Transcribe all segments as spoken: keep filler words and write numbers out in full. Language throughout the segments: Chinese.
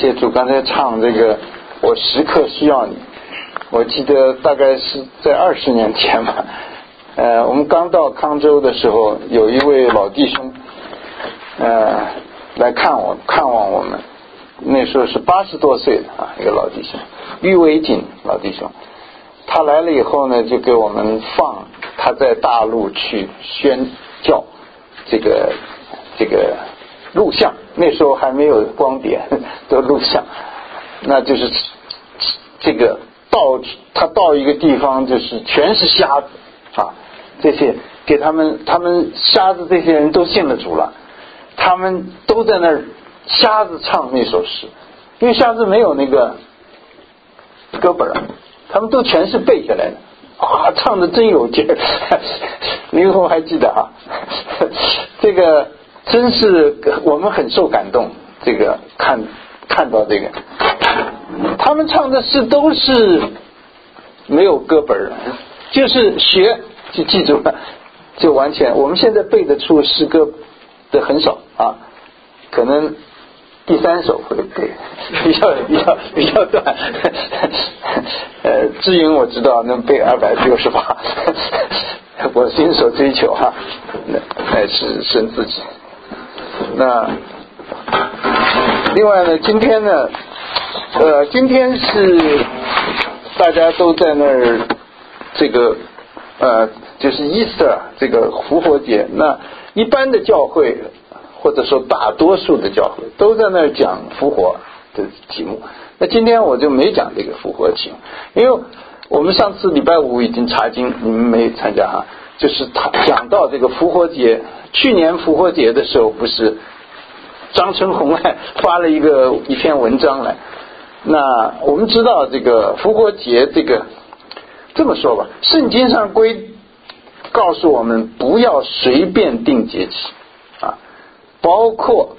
谢主，刚才唱这个我时刻需要你，我记得大概是在二十年前吧，呃，我们刚到康州的时候，有一位老弟兄，呃，来看我看望我们，那时候是八十多岁的啊，一个老弟兄，郁维锦老弟兄，他来了以后呢，就给我们放他在大陆去宣教这个这个录像，那时候还没有光碟，都录像，那就是这个到他到一个地方就是全是瞎子啊，这些给他们他们瞎子这些人都信了主了，他们都在那儿瞎子唱那首诗，因为瞎子没有那个歌本，他们都全是背下来的啊，唱的真有劲儿。林红还记得啊，这个真是我们很受感动，这个看看到这个他们唱的诗都是没有歌本的，就是学就记住了，就完全我们现在背得出诗歌的很少啊，可能第三首会背比较比较比较短。呃，志云我知道能背二百六十八，我新手追求哈，那乃是神自己。那另外呢，今天呢，呃，今天是大家都在那儿，这个呃，就是 Easter 这个复活节。那一般的教会，或者说大多数的教会都在那儿讲复活的题目。那今天我就没讲这个复活题目，因为我们上次礼拜五已经查经，你们没参加哈，就是他讲到这个复活节。去年复活节的时候，不是张春红还发了一个一篇文章来。那我们知道这个复活节，这个这么说吧，圣经上规告诉我们不要随便定节期啊，包括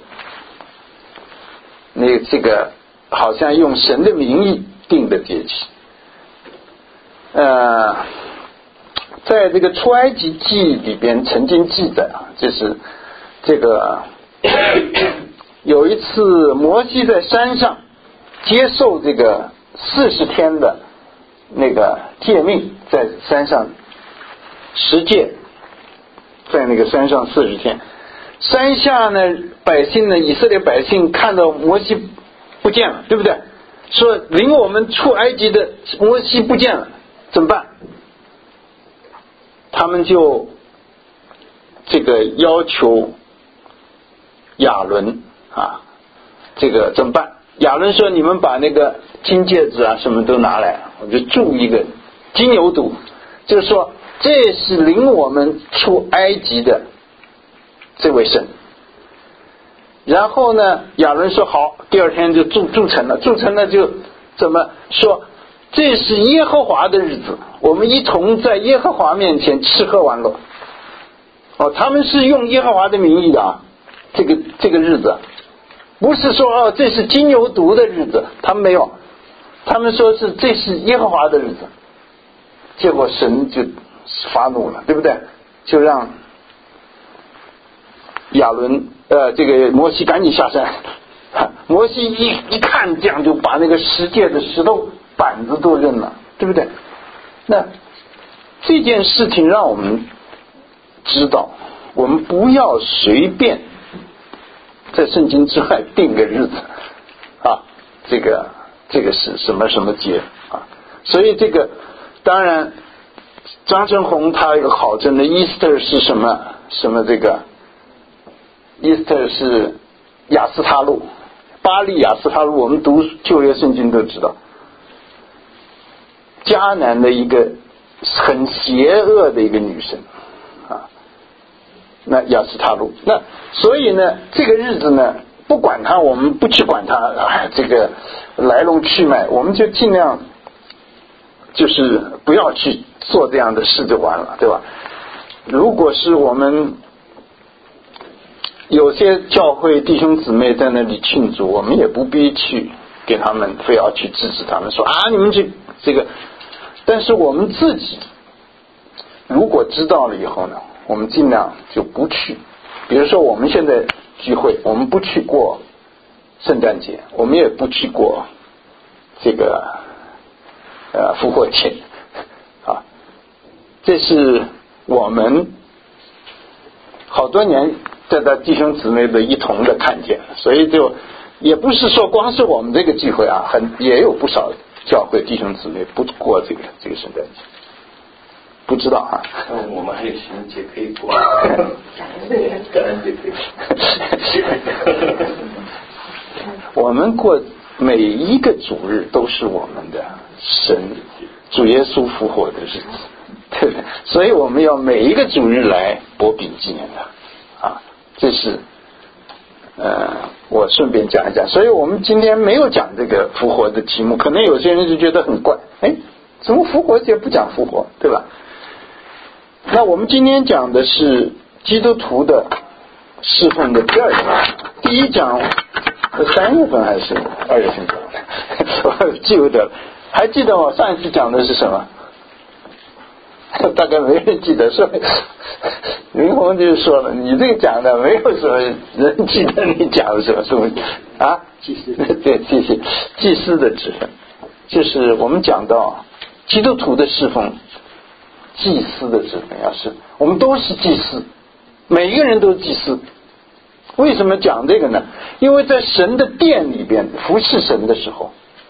那这个好像用神的名义定的节期。呃，在这个出埃及记里边曾经记载啊，就是这个有一次摩西在山上接受这个四十天的那个诫命，在山上十诫，在那个山上四十天，山下呢百姓呢以色列百姓看到摩西不见了，对不对？说领我们出埃及的摩西不见了，怎么办？他们就这个要求亚伦啊，这个怎么办？亚伦说：“你们把那个金戒指啊什么都拿来，我就铸一个金牛犊，就是说这是领我们出埃及的这位神。”然后呢，亚伦说好，第二天就铸铸成了，铸成了就怎么说？这是耶和华的日子，我们一同在耶和华面前吃喝玩乐。哦，他们是用耶和华的名义的啊，这个这个日子，不是说哦这是金牛犊的日子，他们没有，他们说是这是耶和华的日子。结果神就发怒了，对不对？就让亚伦呃这个摩西赶紧下山。摩西一一看这样，就把那个十诫的石头板子都扔了，对不对？那这件事情让我们知道，我们不要随便在圣经之外定个日子啊，这个这个是什么什么节啊？所以这个当然张春红他有考证的 Easter 是什么什么这个 Easter 是亚斯他路，巴利亚斯他路，我们读旧约圣经都知道，迦南的一个很邪恶的一个女神啊，那亚斯他路。那所以呢，这个日子呢，不管它，我们不去管它啊，这个来龙去脉，我们就尽量就是不要去做这样的事就完了，对吧？如果是我们有些教会弟兄姊妹在那里庆祝，我们也不必去给他们非要去制止他们说啊你们去这个，但是我们自己如果知道了以后呢，我们尽量就不去。比如说我们现在聚会，我们不去过圣诞节，我们也不去过这个呃复活节啊，这是我们好多年在这弟兄姊妹的一同的看见，所以就也不是说光是我们这个聚会啊，很也有不少教会弟兄姊妹不过这个这个圣诞节，不知道啊。 嗯，我们还有情人节可以过，感恩节可以过。 我们过每一个主日都是我们的神主耶稣复活的日子，对不对？所以我们要每一个主日来博饼纪念的啊，这是呃，我顺便讲一讲。所以我们今天没有讲这个复活的题目，可能有些人就觉得很怪，哎，怎么复活节不讲复活，对吧？那我们今天讲的是基督徒的侍奉的第二讲，第一讲三月份还是二月份讲的，我记不得了。还记得我上一次讲的是什么？大概没人记得，说林红就说了，你这个讲的没有什么人记得你讲的什么什么啊？祭司，对，祭司，祭司的职分，就是我们讲到基督徒的侍奉，祭司的职分要是我们都是祭司，每一个人都是祭司。为什么讲这个呢？因为在神的殿里边服侍神的时候，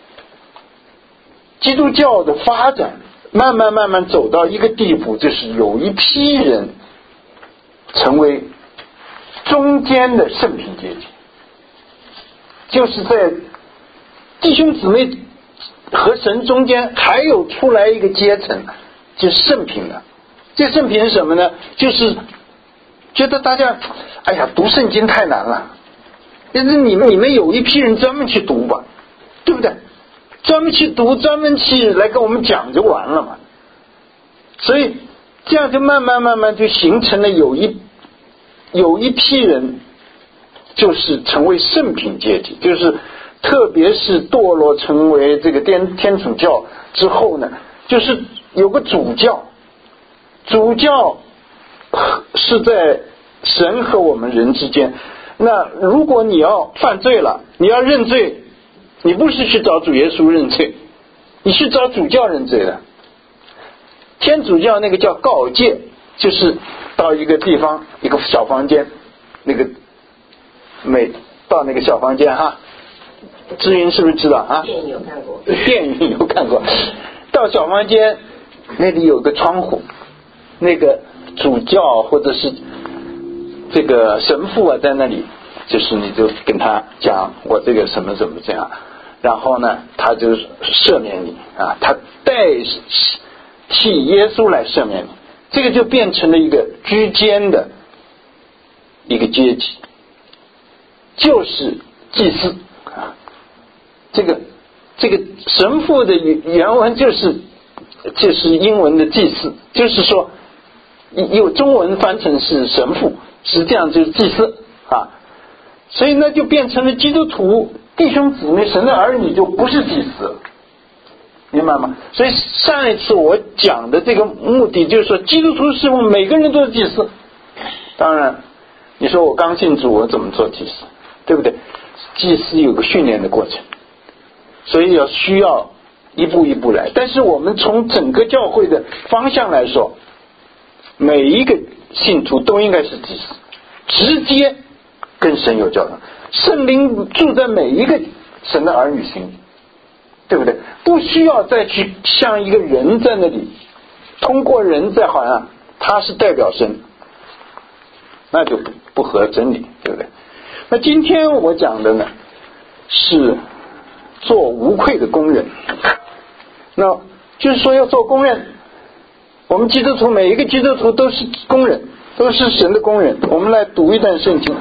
基督教的发展慢慢慢慢走到一个地步，就是有一批人成为中间的圣品阶级，就是在弟兄姊妹和神中间还有出来一个阶层，就是圣品了。这圣品是什么呢？就是觉得大家哎呀读圣经太难了，但是你们你们有一批人专门去读吧，对不对？专门去读，专门去来跟我们讲就完了嘛。所以这样就慢慢慢慢就形成了有一有一批人就是成为圣品阶级，就是特别是堕落成为这个天天主教之后呢，就是有个主教，主教是在神和我们人之间。那如果你要犯罪了，你要认罪，你不是去找主耶稣认罪，你去找主教认罪的。天主教那个叫告诫，就是到一个地方一个小房间，那个每到那个小房间哈，志云是不是知道啊？ 电影有看过， 电影有看过。到小房间那里有个窗户，那个主教或者是这个神父啊在那里，就是你就跟他讲我这个什么什么这样，然后呢他就赦免你啊，他代替耶稣来赦免你，这个就变成了一个居间的一个阶级，就是祭司啊。这个这个神父的原文就是就是英文的祭司，就是说有中文翻成是神父，实际上就是祭司啊。所以呢就变成了基督徒弟兄姊妹神的儿女就不是祭司了，明白吗？所以上一次我讲的这个目的就是说，基督徒侍奉每个人都是祭司。当然你说我刚信主我怎么做祭司，对不对？祭司有个训练的过程，所以要需要一步一步来。但是我们从整个教会的方向来说，每一个信徒都应该是祭司，直接跟神有交通，圣灵住在每一个神的儿女心里，对不对？不需要再去像一个人在那里，通过人在好像他是代表神，那就不不合真理，对不对？那今天我讲的呢是做无愧的工人，那就是说要做工人，我们基督徒每一个基督徒都是工人，都是神的工人。我们来读一段圣经，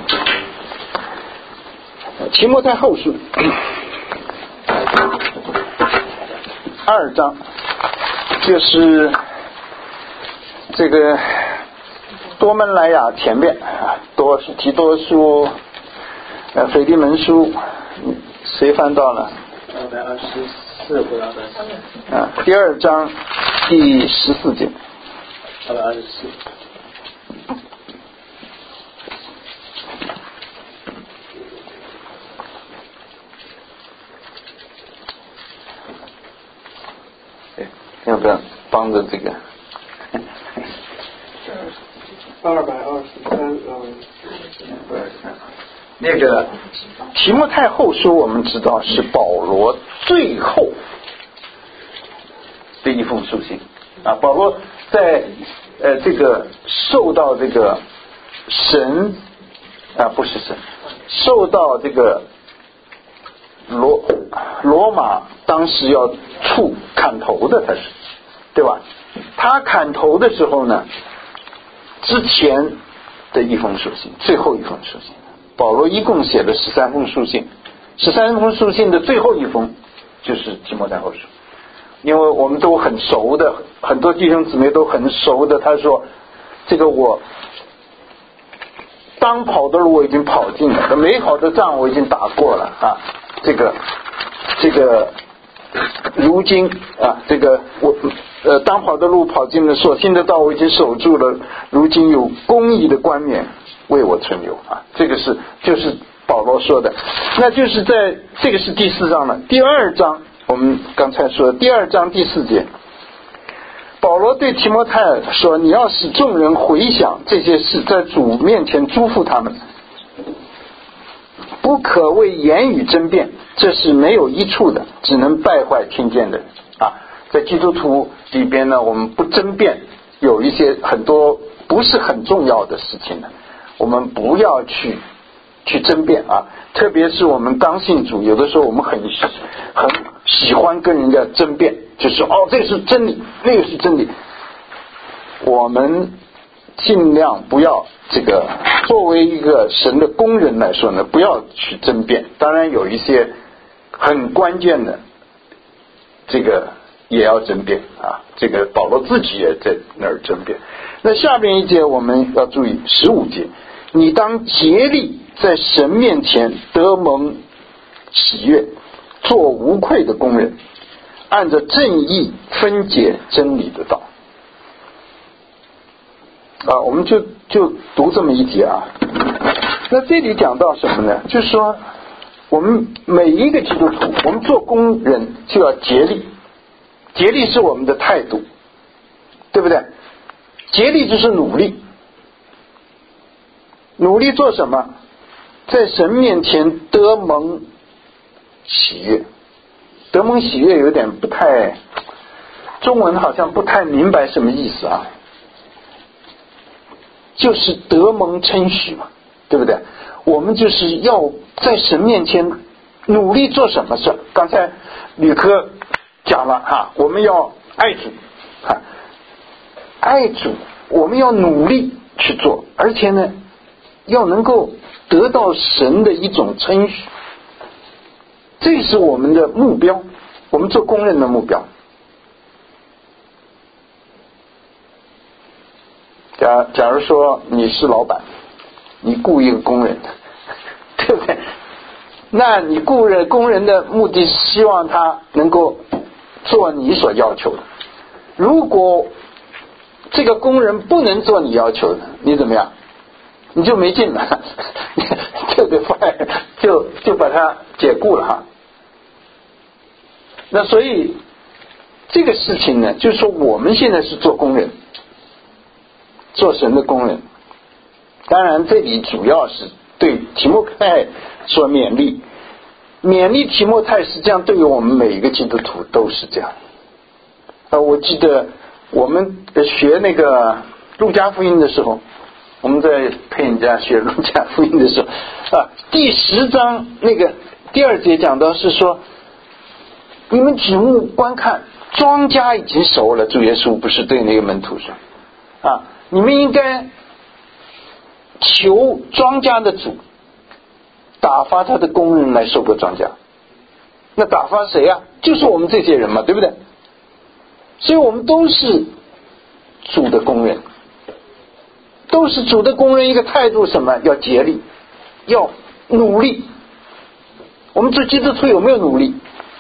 提摩太后书二章，就是这个多门莱雅前面啊，多提多书、呃腓利门书，谁翻到了？ 二百二十四或者二百三十。 啊，第二章第十四节。 二百二十四。 章的这个二百二十三，嗯， 那个提摩太后书，我们知道是保罗最后的一封书信啊。保罗在呃这个受到这个神啊不是神，受到这个罗罗马当时要处砍头的，他是对吧？他砍头的时候呢，之前的一封书信，最后一封书信，保罗一共写了十三封书信，十三封书信的最后一封就是提摩太后书。因为我们都很熟的，很多弟兄姊妹都很熟的，他说这个我当跑的路我已经跑尽了，美好的仗我已经打过了啊，这个这个如今啊，这个我呃当跑的路跑尽了，所信的道我已经守住了，如今有公义的冠冕为我存留啊，这个是就是保罗说的。那就是在这个是第四章了，第二章我们刚才说的第二章第四节，保罗对提摩太说，你要使众人回想这些事，在主面前嘱咐他们，不可为言语争辩，这是没有益处的，只能败坏听见的人啊。在基督徒里边呢，我们不争辩，有一些很多不是很重要的事情呢，我们不要去去争辩啊。特别是我们刚信主，有的时候我们很很喜欢跟人家争辩，就是哦这个是真理，那个是真理。我们尽量不要这个，作为一个神的工人来说呢，不要去争辩。当然有一些很关键的，这个也要争辩啊。这个保罗自己也在那儿争辩。那下面一节我们要注意，十五节，你当竭力在神面前得蒙喜悦，做无愧的工人，按着正义分解真理的道。啊，我们就就读这么一节啊。那这里讲到什么呢？就是说，我们每一个基督徒，我们做工人就要竭力，竭力是我们的态度，对不对？竭力就是努力，努力做什么？在神面前得蒙喜悦。得蒙喜悦有点不太，中文好像不太明白什么意思啊。就是得蒙称许嘛，对不对？我们就是要在神面前努力做什么事？刚才吕科讲了哈，我们要爱主哈，爱主，我们要努力去做，而且呢，要能够得到神的一种称许，这是我们的目标，我们做工人的目标。假假如说你是老板，你雇一个工人，对不对？那你雇人工人的目的是希望他能够做你所要求的。如果这个工人不能做你要求的，你怎么样？你就没劲了，就得 fire， 就就把他解雇了哈。那所以这个事情呢，就是说我们现在是做工人。做神的工人，当然这里主要是对提摩太说勉励，勉励提摩太实际上对于我们每一个基督徒都是这样。呃，我记得我们学那个路加福音的时候，我们在陪人家学路加福音的时候啊，第十章那个第二节讲到是说，你们举目观看，庄稼已经熟了。主耶稣不是对那个门徒说啊，你们应该求庄稼的主打发他的工人来收割庄稼。那打发谁啊？就是我们这些人嘛，对不对？所以我们都是主的工人，都是主的工人。一个态度什么？要竭力，要努力。我们做基督徒有没有努力？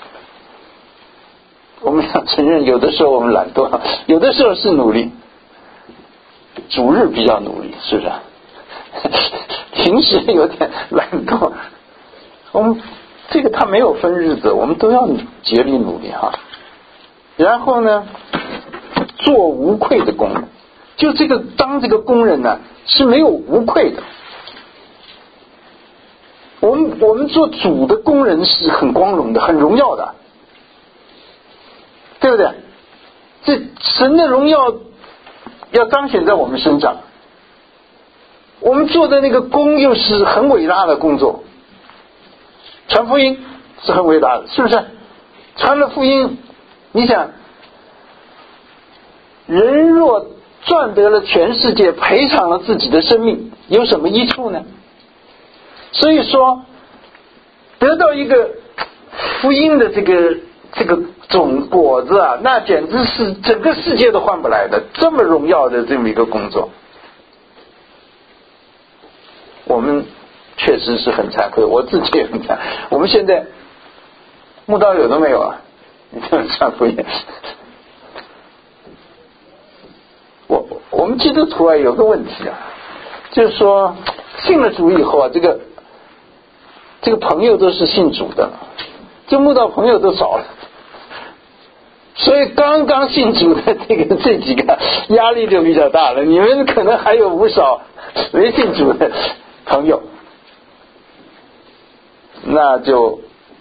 我们要承认，有的时候我们懒惰，有的时候是努力。主日比较努力，是不是？平时有点懒惰。我们这个他没有分日子，我们都要竭力努力哈。然后呢， 做无愧的工人。就这个当这个工人呢是没有无愧的。我们我们做主的工人是很光荣的，很荣耀的，对不对？这神的荣耀要彰显在我们身上，我们做的那个工又是很伟大的工作，传福音是很伟大的，是不是？传了福音，你想，人若赚得了全世界，赔偿了自己的生命，有什么益处呢？所以说，得到一个福音的这个这个种果子啊，那简直是整个世界都换不来的，这么荣耀的这么一个工作，我们确实是很惭愧，我自己也很惭。我们现在慕道友都没有啊，你这么传福音。我我们基督徒啊有个问题啊，就是说信了主以后啊，这个这个朋友都是信主的，这慕道朋友都少了，所以刚刚信主的这个这几个压力就比较大了。你们可能还有不少没信主的朋友，那就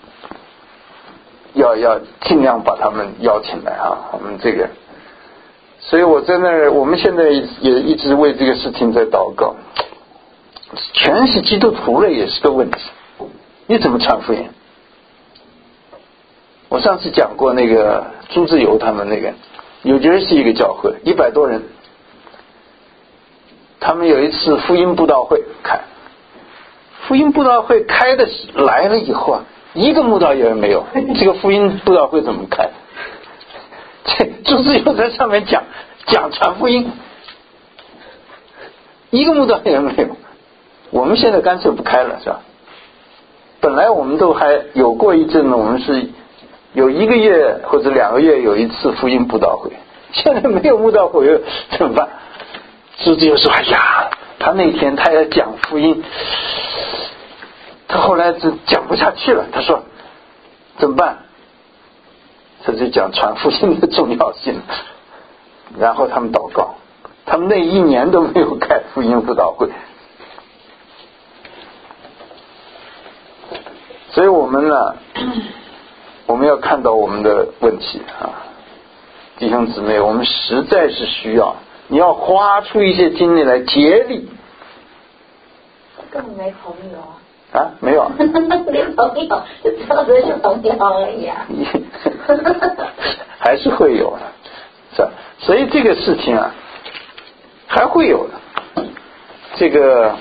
要要尽量把他们邀请来啊，我们这个。所以我在那儿，我们现在也一直为这个事情在祷告。全是基督徒了也是个问题，你怎么传福音？我上次讲过那个朱自由他们那个纽约是一个教会，一百多人，他们有一次福音布道会开，福音布道会开的来了以后啊，一个慕道友没有，这个福音布道会怎么开？这朱自由在上面讲讲传福音，一个慕道也没有。我们现在干脆不开了，是吧？本来我们都还有过一阵呢，我们是有一个月或者两个月有一次福音布道会，现在没有布道会怎么办？朱自由说：“哎呀，他那天他要讲福音，他后来就讲不下去了。他说怎么办？他就讲传福音的重要性。然后他们祷告，他们那一年都没有开福音布道会。所以我们呢，我们要看到我们的问题啊，弟兄姊妹，我们实在是需要，你要花出一些精力来竭力。 根本没朋友啊！ 啊，没有， 没朋友，就知道这是朋友而已啊。 还是会有的，是吧？所以这个事情啊，还会有的。这个。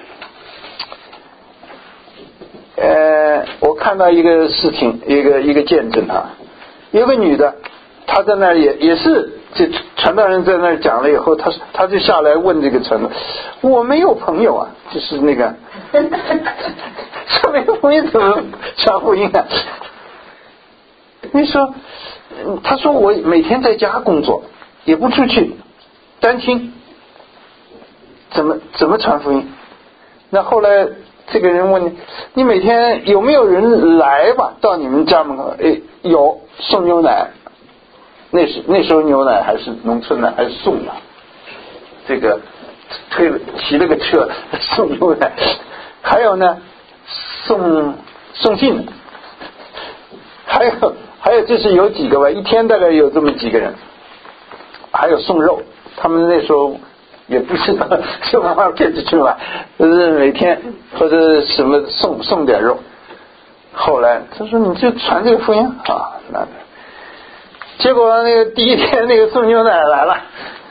呃，我看到一个事情，一个一个见证啊，有个女的，她在那也也是，这传道人在那讲了以后，她她就下来问这个传道，我没有朋友啊，就是那个，说没有朋友怎么传福音啊？你说，她说我每天在家工作，也不出去，单亲，怎么怎么传福音？那后来。这个人问你，你每天有没有人来吧？到你们家门口，哎，有送牛奶。那时那时候牛奶还是农村的，还是送的。这个推了骑了个车送牛奶，还有呢送送信，还有还有就是有几个吧，一天大概有这么几个人，还有送肉，他们那时候。也不知道去妈妈骗子去买，就是每天或者什么送送点肉。后来他说你就传这个福音啊，那结果那个第一天那个送牛奶来了，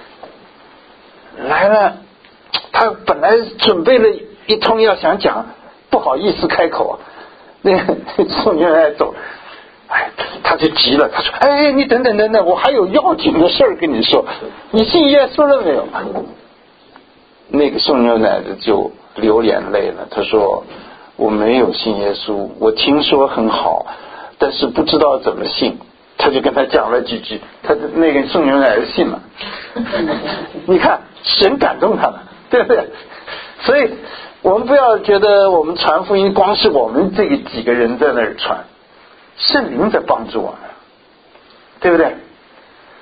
来了，他本来准备了一通要想讲，不好意思开口，那个送牛奶走。哎，他就急了，他说：“哎，你等等等等，我还有要紧的事儿跟你说，你信耶稣了没有？”那个送牛奶的就流眼泪了，他说：“我没有信耶稣，我听说很好，但是不知道怎么信。”他就跟他讲了几句，他的那个送牛奶的信了。你看，神感动他了，对不对？所以我们不要觉得我们传福音光是我们这个几个人在那儿传。圣灵在帮助我们，对不对？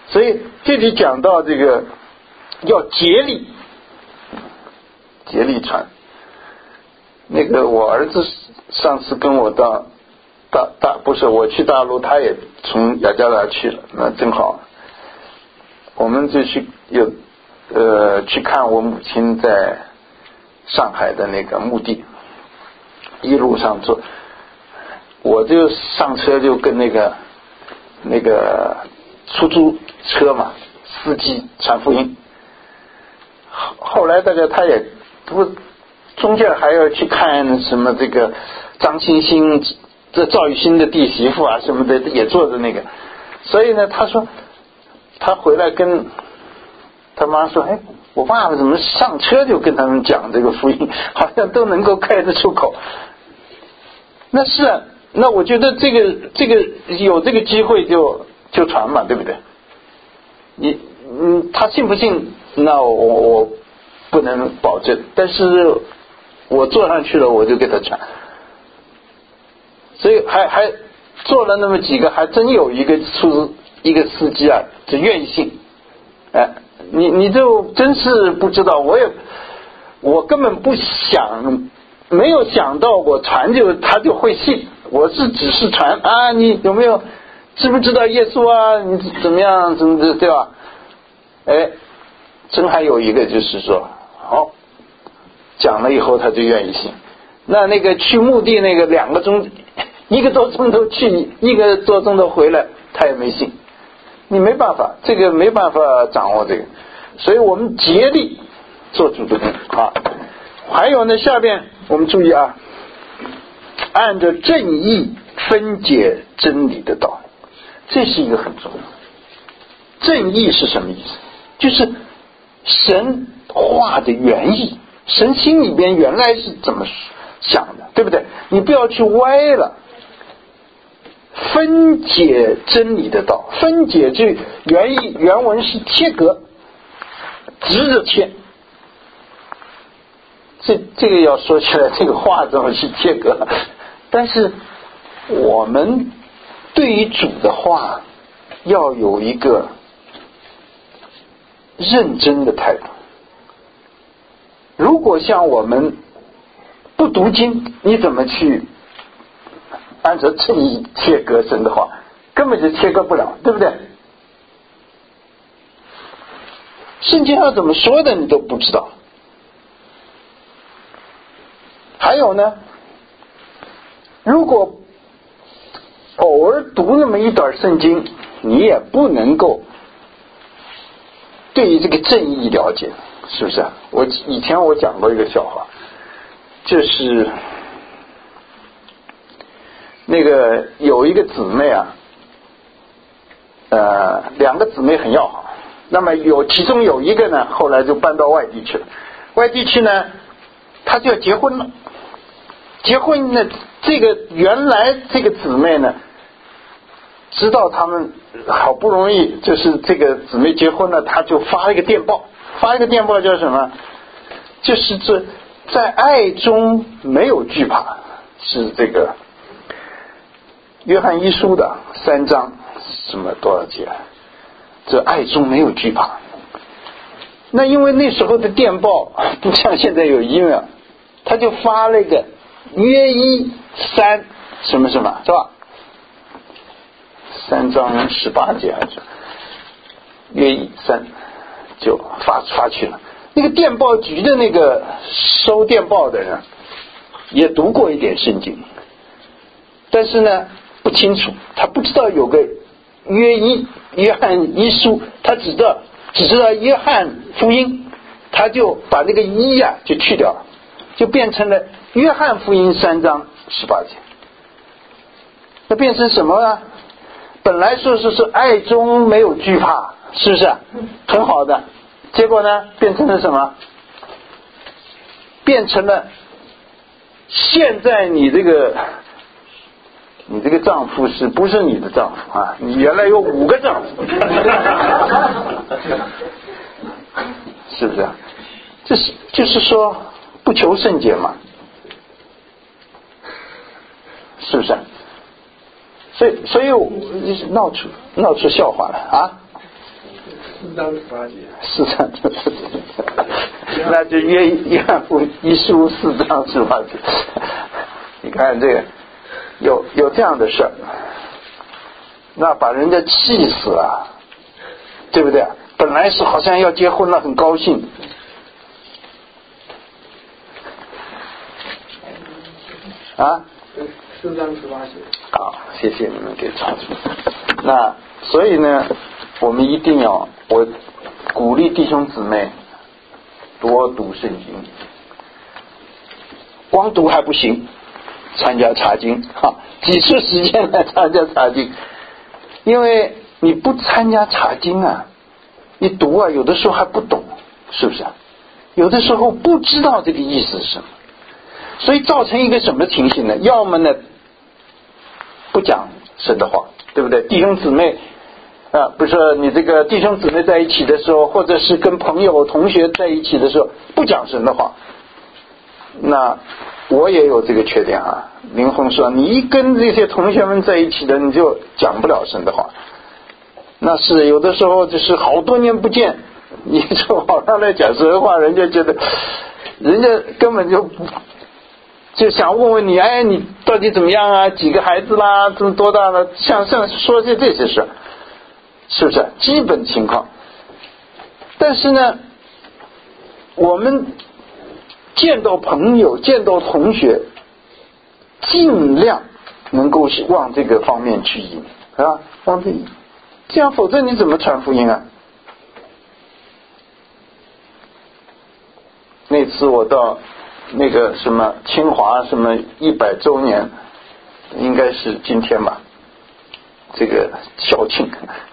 所以这里讲到这个要竭力竭力传。那个我儿子上次跟我到大大不是我去大陆，他也从雅加达去了，那正好我们就去有呃去看我母亲在上海的那个墓地，一路上坐，我就上车就跟那个那个出租车嘛司机传福音。后来大家他也不中间还要去看什么这个张欣欣这赵玉新的弟媳妇啊什么的也坐着那个，所以呢他说他回来跟他妈说，哎，我爸爸怎么上车就跟他们讲这个福音，好像都能够开得出口。那是啊，那我觉得这个这个有这个机会就就传嘛，对不对？你嗯，他信不信？那我我不能保证，但是我坐上去了，我就给他传。所以还还做了那么几个，还真有一个出一个司机啊，就愿意信。哎，你你就真是不知道，我也我根本不想，没有想到我传就他就会信。我是只是传啊，你有没有知不知道耶稣啊？你怎么样？怎么的，对吧？哎，真还有一个就是说，好讲了以后他就愿意信。那那个去墓地那个两个钟，一个多钟头去，一个多钟头回来，他也没信。你没办法，这个没办法掌握这个，所以我们竭力做主的工啊。还有呢，下边我们注意啊，按着正义分解真理的道，这是一个很重要。正义是什么意思？就是神话的原意，神心里边原来是怎么想的，对不对？你不要去歪了。分解真理的道，分解这原意原文是切割，直着切。这这个要说起来，这个话怎么是切割？但是我们对于主的话要有一个认真的态度。如果像我们不读经，你怎么去按照正义切割神的话，根本就切割不了，对不对？圣经上怎么说的你都不知道。还有呢，如果偶尔读那么一段圣经，你也不能够对于这个正义了解，是不是？我以前我讲过一个笑话，就是那个有一个姊妹啊，呃，两个姊妹很要好，那么有其中有一个呢，后来就搬到外地去了。外地去呢，他就要结婚了。结婚呢，这个原来这个姊妹呢，知道他们好不容易就是这个姊妹结婚了，他就发了一个电报，发一个电报叫什么？就是这在爱中没有惧怕，是这个约翰一书的三章什么多少节？这爱中没有惧怕。那因为那时候的电报不像现在有 email， 他就发了一个约一三什么什么，是吧？三章十八节还是约一三就发发去了。那个电报局的那个收电报的人也读过一点圣经，但是呢不清楚，他不知道有个约一约翰一书，他只知道只知道约翰福音，他就把那个一呀、啊、就去掉了，就变成了约翰福音三章十八节。那变成什么呢？本来说是是爱中没有惧怕，是不是很好的？结果呢变成了什么？变成了现在你这个你这个丈夫是不是你的丈夫啊？你原来有五个丈夫是不是？这是就是说不求甚解嘛，是不是？所以所以闹出闹出笑话来啊！ 四章十八节。 四章，那就约约翰福音一书四章十八节。你看这个有有这样的事儿，那把人家气死了，对不对？本来是好像要结婚了，很高兴。啊？ 四章十八节。 好，谢谢你们给查出。那所以呢，我们一定要，我鼓励弟兄姊妹多读圣经，光读还不行，参加查经，哈，挤出时间来参加查经，因为你不参加查经啊，你读啊，有的时候还不懂，是不是啊？有的时候不知道这个意思是什么，所以造成一个什么情形呢？要么呢不讲神的话，对不对？弟兄姊妹啊，不是你这个弟兄姊妹在一起的时候，或者是跟朋友同学在一起的时候不讲神的话，那我也有这个缺点啊。林峰说你一跟这些同学们在一起的，你就讲不了神的话，那是有的时候就是好多年不见，你从网上来讲神的话，人家觉得人家根本就不就想问问你，哎，你到底怎么样啊？几个孩子啦？这么多大了？像像说些这些事，是不是基本情况？但是呢，我们见到朋友、见到同学，尽量能够往这个方面去引，啊，往这引，这样否则你怎么传福音啊？那次我到那个什么清华什么一百周年，应该是今天吧，这个校庆。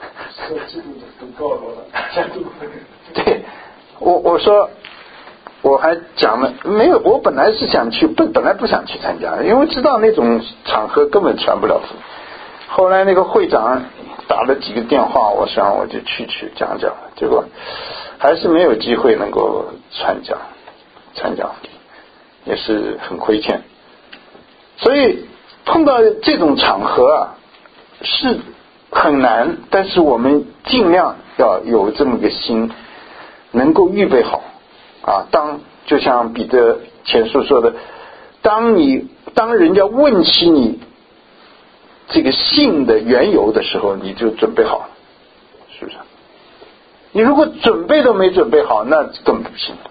对，我我说我还讲了没有，我本来是想去，不本来不想去参加，因为知道那种场合根本传不了福音。后来那个会长打了几个电话，我想我就去去讲讲，结果还是没有机会能够传讲参加，也是很亏欠。所以碰到这种场合啊是很难，但是我们尽量要有这么个心，能够预备好啊。当就像彼得前书说的，当你当人家问起你这个信的缘由的时候，你就准备好了，是不是？你如果准备都没准备好，那根本不行。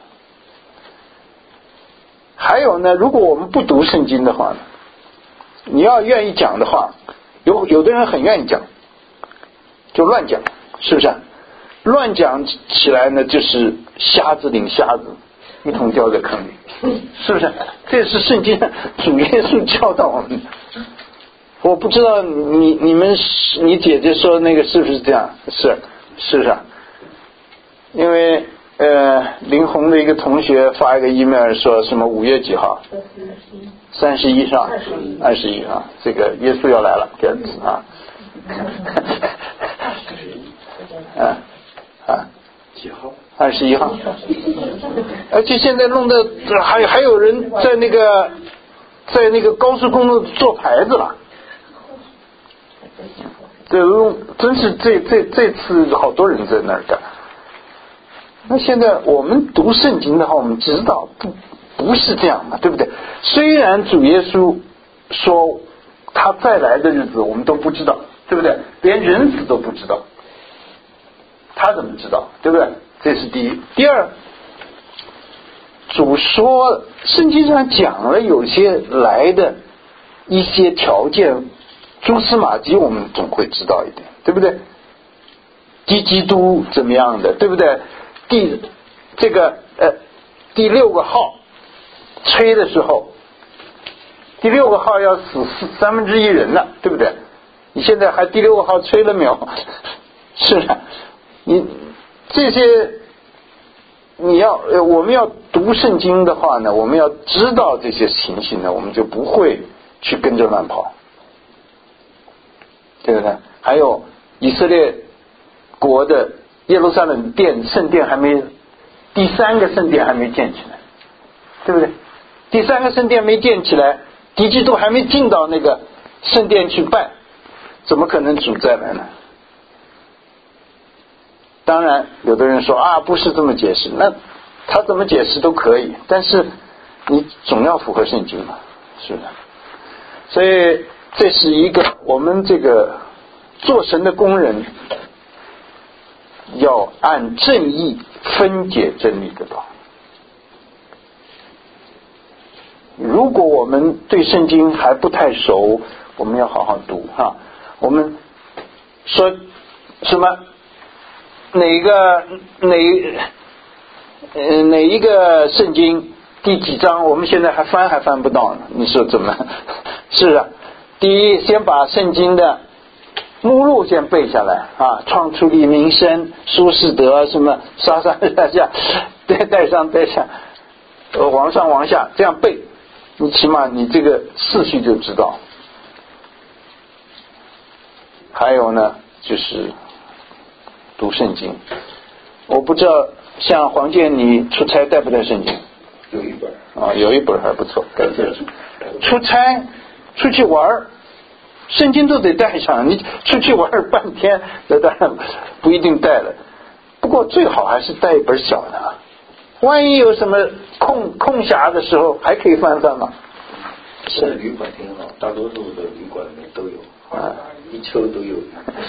还有呢，如果我们不读圣经的话呢，你要愿意讲的话，有有的人很愿意讲，就乱讲，是不是？乱讲起来呢，就是瞎子领瞎子，一同掉在坑里，是不是？这是圣经主耶稣教导我们的。我不知道你你们你姐姐说那个是不是这样？是，是不是？因为呃，林红的一个同学发一个 email 说什么五月几号？三十一上，二十一啊，这个耶稣要来了，这样子啊。啊啊， 几号？ 二十一号。而且现在弄的还还有人在那个在那个高速公路做牌子了。这真是这这这次好多人在那儿干。那现在我们读圣经的话，我们知道不不是这样嘛，对不对？虽然主耶稣说他再来的日子我们都不知道，对不对？连人死都不知道，他怎么知道？对不对？这是第一。第二，主说圣经上讲了有些来的一些条件，蛛丝马迹我们总会知道一点，对不对？敌基督怎么样的，对不对？第这个呃第六个号吹的时候，第六个号要死四三分之一人了，对不对？你现在还第六个号吹了没有？是的，你这些你要我们要读圣经的话呢，我们要知道这些情形呢，我们就不会去跟着乱跑，对不对？还有以色列国的耶路撒冷殿圣殿还没，第三个圣殿还没建起来，对不对？第三个圣殿没建起来，敌基督还没进到那个圣殿去拜，怎么可能主再来呢？ 当然有的人说啊不是这么解释，那他怎么解释都可以，但是你总要符合圣经嘛，是不是？所以这是一个我们这个做神的工人要按正义分解真理的道。如果我们对圣经还不太熟，我们要好好读哈。我们说什么哪一个哪呃哪一个圣经第几章，我们现在还翻还翻不到呢，你说怎么？是啊，第一先把圣经的目录先背下来啊，创出利民生苏士德什么上上下下带带上带下呃往上往下这样背，你起码你这个次序就知道。还有呢就是读圣经，我不知道像黄健你出差带不带圣经？ 有一本啊，有一本还不错。出差出去玩圣经都得带上，你出去玩半天那当然不一定带了，不过最好还是带一本小的，万一有什么空空暇的时候还可以翻翻嘛。 现在旅馆挺好，大多数的旅馆里面都有啊，一抽都有。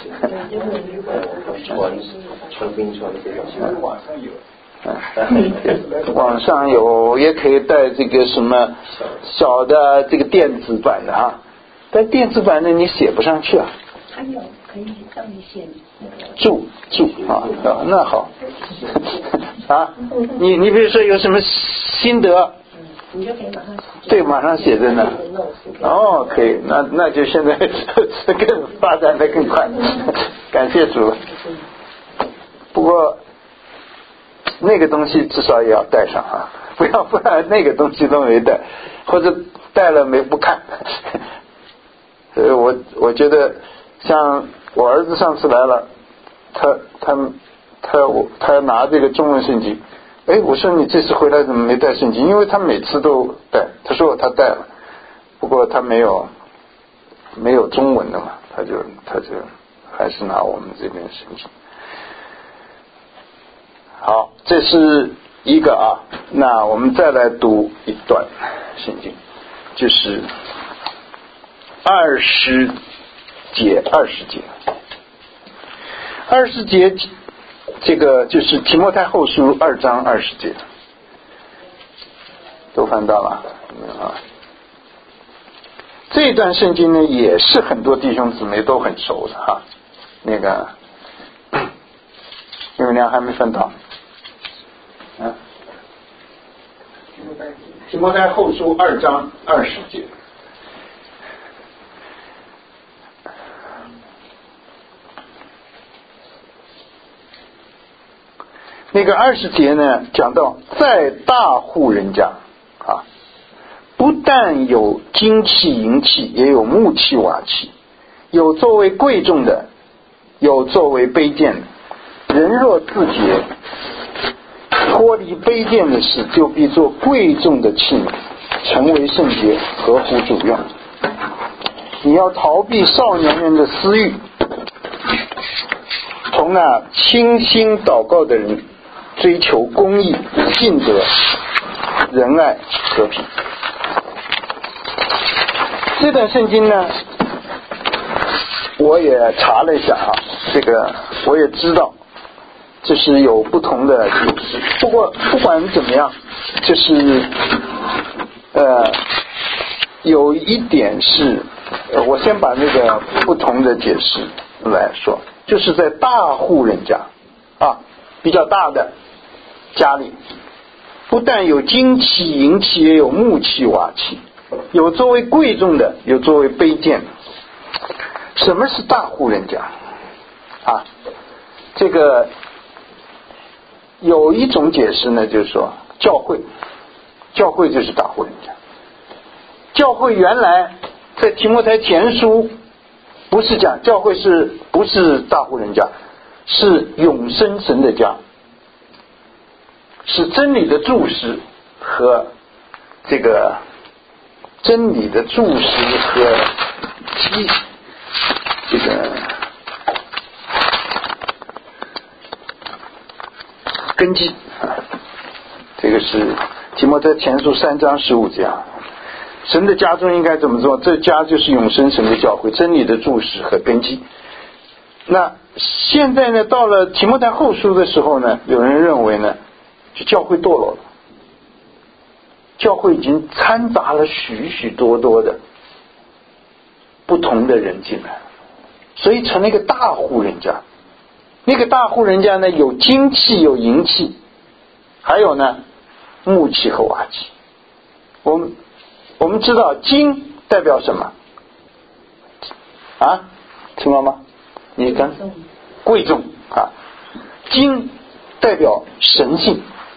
船船冰船这种网上有。 网上有也可以带这个什么小的这个电子版的啊，但电子版的你写不上去啊。 还有可以让你写注注啊，那好啊，你你比如说有什么心得， 你就可以马上对，马上写在那。哦，可以，那那就现在更发展的更快，感谢主。不过那个东西至少也要带上啊，不要不然那个东西都没带，或者带了没不看。所以我我觉得像我儿子上次来了，他他他我他拿这个中文圣经，哎，我说你这次回来怎么没带圣经？因为他每次都带，他说他带了，不过他没有没有中文的嘛，他就他就还是拿我们这边圣经。好，这是一个啊，那我们再来读一段圣经，就是二十节二十节二十节这个就是提摩太后书二章二十节，都翻到了啊。这段圣经呢也是很多弟兄姊妹都很熟的哈，那个因为俩还没翻到啊，提摩太后书二章二十节。那个二十节呢，讲到在大户人家啊，不但有金器银器，也有木器瓦器，有作为贵重的，有作为卑贱的。人若自觉脱离卑贱的事，就必做贵重的器皿，成为圣洁，合乎主用。你要逃避少年人的私欲，从那倾心祷告的人追求公义、信德、仁爱、和平。这段圣经呢，我也查了一下啊，这个我也知道就是有不同的解释，不过不管怎么样，就是呃有一点是呃我先把那个不同的解释来说，就是在大户人家啊，比较大的家里，不但有金器银器，也有木器瓦器，有作为贵重的，有作为卑贱的。什么是大户人家啊？这个有一种解释呢，就是说教会教会就是大户人家。教会原来在提摩太前书不是讲教会是不是大户人家，是永生神的家，是真理的柱石和这个真理的柱石和基这个根基。这个是提摩太前书三章十五节啊，神的家中应该怎么做？这家就是永生神的教会，真理的柱石和根基。那现在呢，到了提摩太后书的时候呢，有人认为呢，就教会堕落了，教会已经掺杂了许许多多的不同的人进来，所以成了一个大户人家。那个大户人家呢，有金器有银器，还有呢木器和瓦器。我们我们知道金代表什么啊？听到吗？你看贵重啊，金代表神性。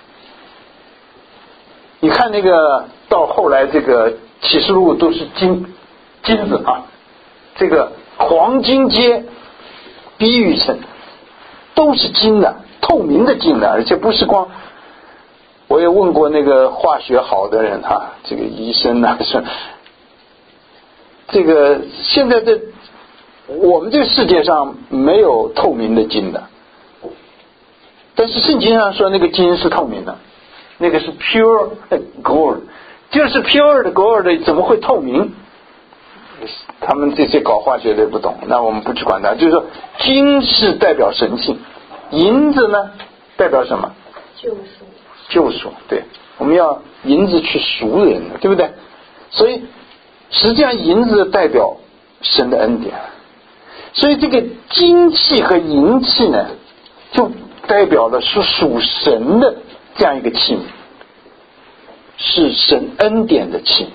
你看那个到后来这个启示录都是金金子啊，这个黄金街比喻成都是金的，透明的金的，而且不是光。我也问过那个化学好的人啊，这个医生啊，说这个现在的我们这个世界上没有透明的金的，但是圣经上说那个金是透明的，那个是 pure gold， 就是 pure 的 gold 怎么会透明？他们这些搞化学的不懂，那我们不去管它。就是说金是代表神性，银子呢代表什么？ 救赎。 救赎，对，我们要银子去赎人的，对不对？所以实际上银子代表神的恩典，所以这个金器和银器呢，就代表了是属神的这样一个器皿，是神恩典的器皿。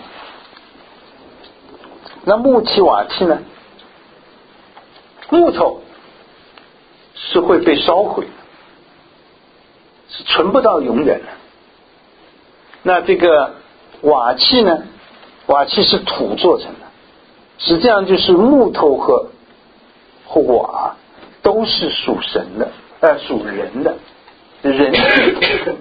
那木器瓦器呢？木头是会被烧毁，是存不到永远的。那这个瓦器呢？瓦器是土做成的，实际上就是木头和和瓦都是属神的，呃，属人的，人性。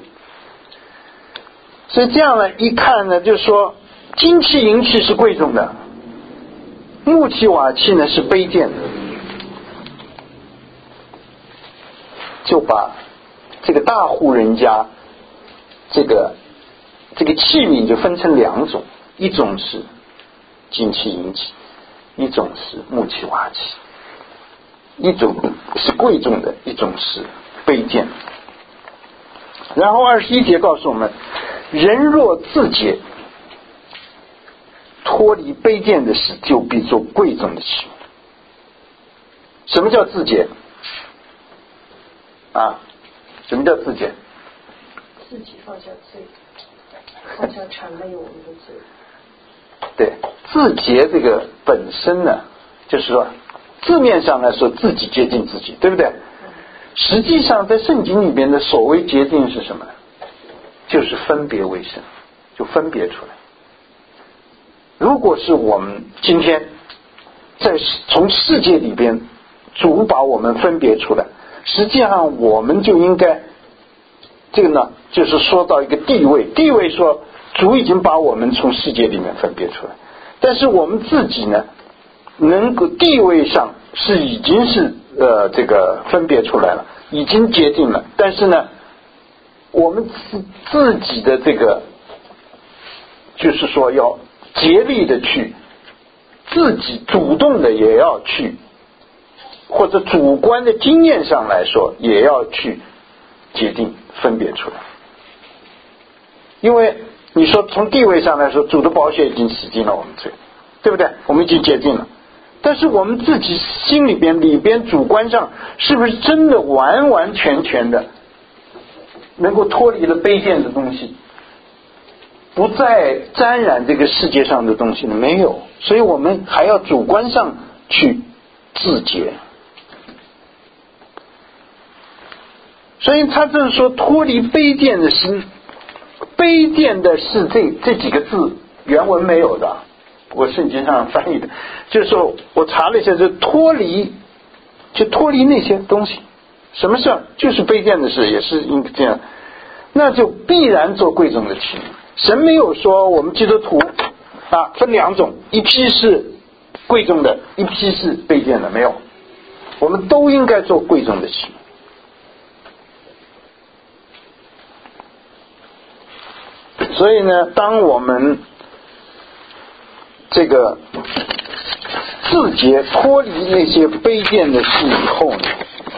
所以这样呢，一看呢，就是说金器银器是贵重的，木器瓦器呢是卑贱的，就把这个大户人家这个这个器皿就分成两种，一种是金器银器，一种是木器瓦器，一种是贵重的，一种是卑贱的。然后二十一节告诉我们，人若自洁，脱离卑贱的事，就必做贵重的器皿。什么叫自洁啊？什么叫自洁？ 自己放下罪，放下谄媚我们的罪。 对，自洁这个本身呢，就是说字面上来说自己接近自己，对不对？实际上在圣经里边的所谓洁净是什么呢？就是分别为圣，就分别出来。如果是我们今天在从世界里边主把我们分别出来，实际上我们就应该这个呢，就是说到一个地位，地位说主已经把我们从世界里面分别出来，但是我们自己呢，能够地位上是已经是呃这个分别出来了，已经洁净了，但是呢，我们自自己的这个就是说要竭力的去自己主动的也要去，或者主观的经验上来说也要去决定分别出来。因为你说从地位上来说，主的宝血已经洗净了我们罪，对不对？我们已经洁净了，但是我们自己心里边里边主观上是不是真的完完全全的能够脱离了卑贱的东西，不再沾染这个世界上的东西呢？没有，所以我们还要主观上去自洁。所以他这是说脱离卑贱的是，卑贱的是这这几个字原文没有的，我圣经上翻译的，就是说我查了一下，就脱离，就脱离那些东西。什么事？就是卑贱的事，也是应该这样，那就必然做贵重的器皿。神没有说我们基督徒啊分两种，一批是贵重的，一批是卑贱的，没有，我们都应该做贵重的器皿。 所以呢，当我们这个自觉脱离那些卑贱的事以后呢，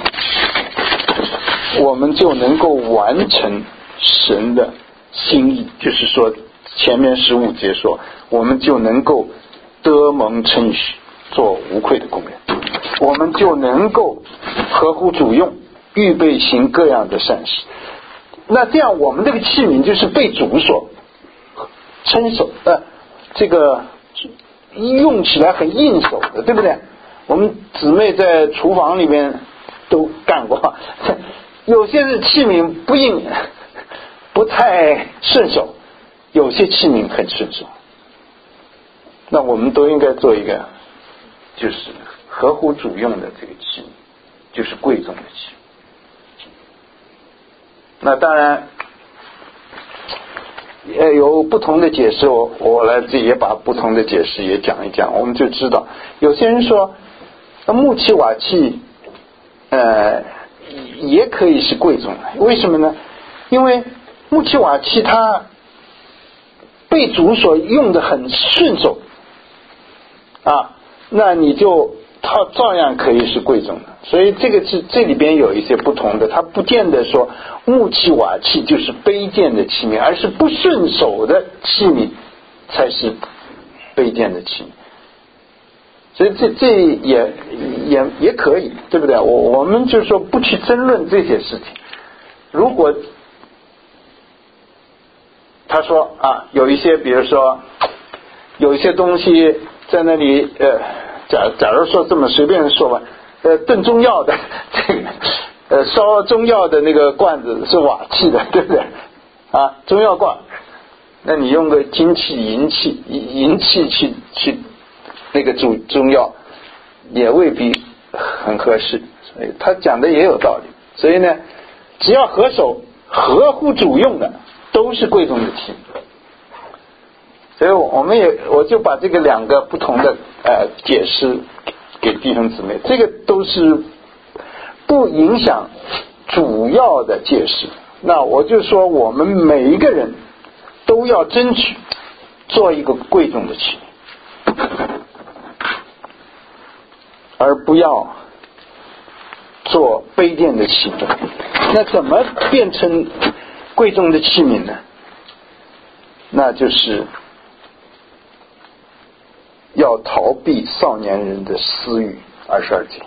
我们就能够完成神的心意，就是说前面十五节说，我们就能够得蒙称许，做无愧的工人，我们就能够合乎主用，预备行各样的善事。那这样我们这个器皿就是被主所称手呃，这个用起来很应手的，对不对？我们姊妹在厨房里面都干过，有些是器皿不应不太顺手，有些器皿很顺手。那我们都应该做一个就是合乎主用的这个器皿，就是贵重的器皿。那当然也有不同的解释，我我来自己也把不同的解释也讲一讲，我们就知道有些人说木器瓦器呃也可以是贵重的，为什么呢？因为木器瓦器它被主所用的很顺手啊，那你就它照样可以是贵重的。所以这个是这里边有一些不同的，它不见得说木器瓦器就是卑贱的器皿，而是不顺手的器皿才是卑贱的器皿。所以这这也也也可以，对不对？我我们就说不去争论这些事情。如果他说啊，有一些比如说有一些东西在那里呃，假假如说这么随便说吧，呃，炖中药的这个呃烧中药的那个罐子是瓦器的，对不对？啊，中药罐，那你用个金器、银器、银器去去那个煮中药，也未必很合适。所以他讲的也有道理。所以呢，只要合手、合乎主用的，都是贵重的器。所以我们也我就把这个两个不同的呃解释给弟兄姊妹，这个都是不影响主要的解释。那我就说我们每一个人都要争取做一个贵重的器皿，而不要做卑贱的器皿。那怎么变成贵重的器皿呢？那就是要逃避少年人的私欲。二十二节，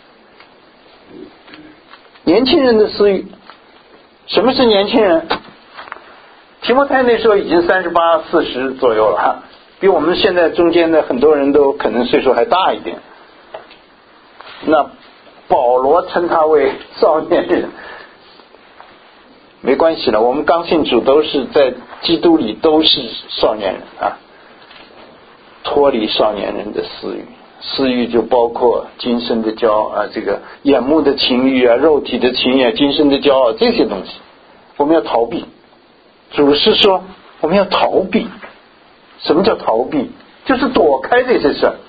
年轻人的私欲。什么是年轻人？提摩太那时候已经三十八、四十左右了，比我们现在中间的很多人都可能岁数还大一点。那保罗称他为少年人，没关系了，我们刚信主都是在基督里都是少年人啊，脱离少年人的私欲。私欲就包括今生的骄傲啊，这个眼目的情欲啊，肉体的情欲啊，今生的骄傲，这些东西我们要逃避。主是说我们要逃避。什么叫逃避？就是躲开这些事儿。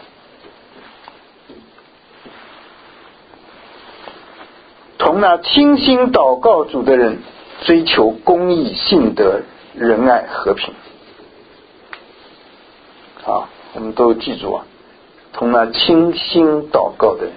同那清心祷告主的人，追求公义、信德、仁爱、和平。好，我们都记住啊，同那清心祷告的人，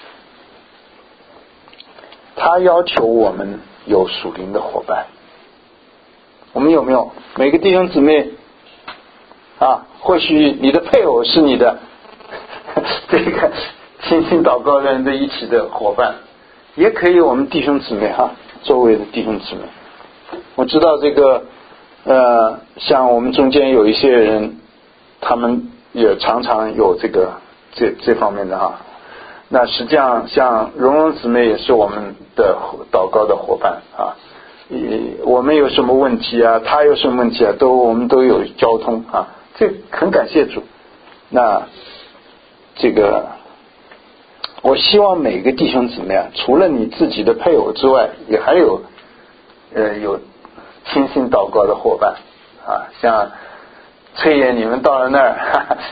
他要求我们有属灵的伙伴。我们有没有？每个弟兄姊妹啊，或许你的配偶是你的这个清心祷告的人的一起的伙伴，也可以我们弟兄姊妹哈、啊，周围的弟兄姊妹。我知道这个呃，像我们中间有一些人，他们也常常有这个这这方面的啊。那实际上像蓉蓉姊妹也是我们的祷告的伙伴啊。我们有什么问题啊，他有什么问题啊，都我们都有交通啊，这很感谢主。那这个我希望每个弟兄姊妹啊，除了你自己的配偶之外，也还有呃有亲心祷告的伙伴啊，像崔爷你们到了那儿哈哈